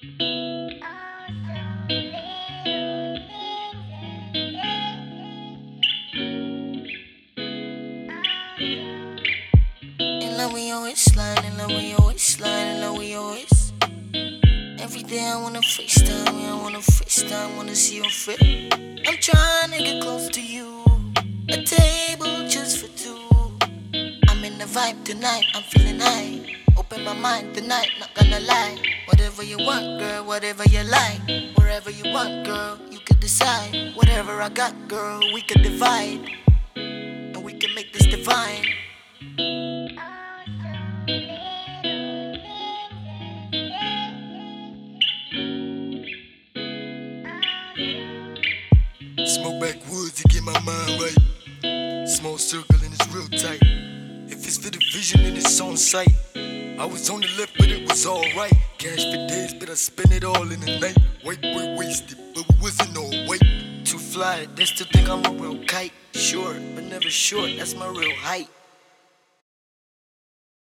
In love with your waistline, in love with your waistline, in love with your waist. Every day I wanna FaceTime, yeah, I wanna FaceTime, wanna see your face. I'm trying to get close to you, a table just for two. I'm in the vibe tonight, I'm feeling high. Open my mind tonight, not gonna lie. Whatever you want, girl, whatever you like. Wherever you want, girl, you can decide. Whatever I got, girl, we can divide. And we can make this divine. Smoke backwoods to get my mind right. Small circle and it's real tight. If it's for the vision, then it's on sight. I was on the left, but it was alright. Cash for days, but I spent it all in the night. White boy wasted, but we wasn't no weight. Too fly, they still think I'm a real kite. Short, but never short, that's my real height.